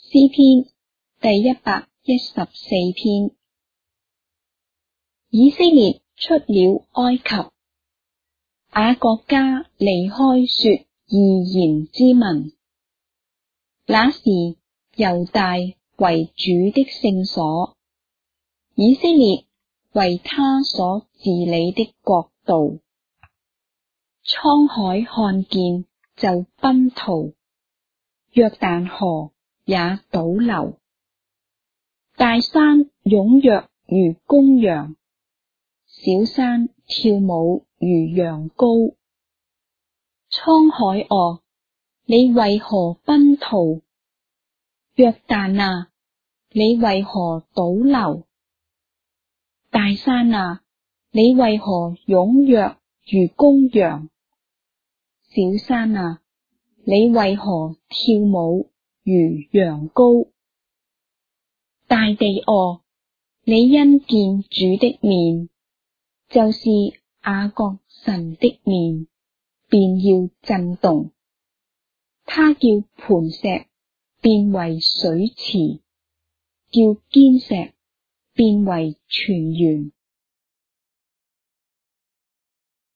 詩篇第114篇。以色列出了埃及，雅各家離開說異言之民。那時猶大為主的聖所，以色列為他所治理的國度。滄海看見就奔逃，約旦河也倒流，大山踴躍如公羊，小山跳舞如羊羔。滄海啊，你為何奔逃？約旦啊，你為何倒流？大山啊，你為何踴躍如公羊？小山啊，你為何跳舞如羊羔？大地啊，你因見主的面，就是雅各神的面，便要震動。他叫磐石變為水池，叫堅石變為泉源。